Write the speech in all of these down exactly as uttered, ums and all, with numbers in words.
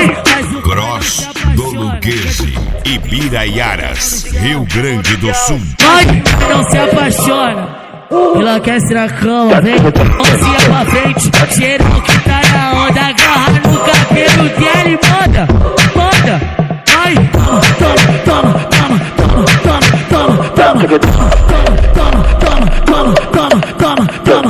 Cross do Luquezzi, Ibiraiaras, Rio Grande do Sul. Vai, não se apaixona, enlouquece na cama, vem, mãozinha pra frente, cheirão que tá na onda, agarra no cabelo dela e manda, manda, ai, toma, toma, toma, toma, toma, toma, toma, toma, toma, toma, toma, toma, toma,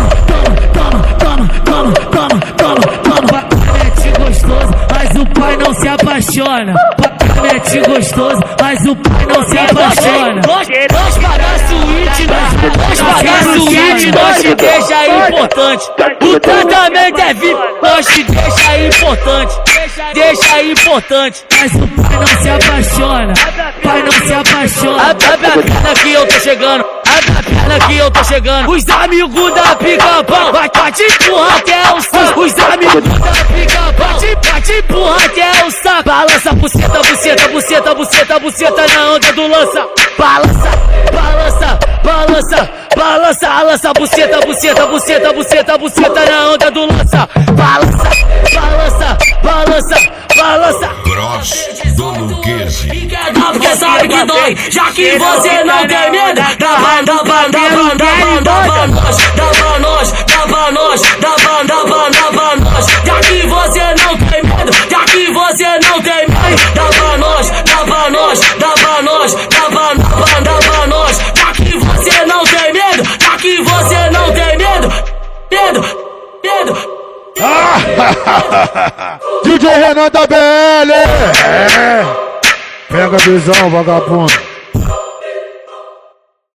toma, toma, toma, toma, mete gostoso, mas o pai não se apaixona. Mete gostoso, mas o pai não se apaixona. Nós pagar suíte, nós pagar suíte, nós te deixa importante. O tratamento é V I P, nós te deixa importante. Deixa importante, mas o pai não se apaixona. Pai não se apaixona. Abre a perna que eu tô chegando. Abre a perna que eu tô chegando. Os amigos da pica-pau vai te empurrar até o saco. Os amigos da pica-pau vai te empurrar até o saco. Balança, buceta, buceta, buceta, buceta, buceta na onda do lança. Balança, balança, balança, balança, balança, buceta, buceta, buceta, buceta, buceta na onda do lança. Balança, balança, balança, balança. Cross do Luquezzi. Porque sabe que dói, já que você não tem medo. Dá pra, dá pra, dá pra, dá pra nós, dá pra nós, dá pra nós, dá pra, dá pra, dá pra nós. Já que você não tem medo, já que você não tem medo. Dá pra nós, dá pra nós, dá pra nós, dá pra, dá pra, dá pra nós. Já que você não tem medo, já que você não tem medo. Medo, medo. D J Renan da B L. É. Pega a visão, vagabundo.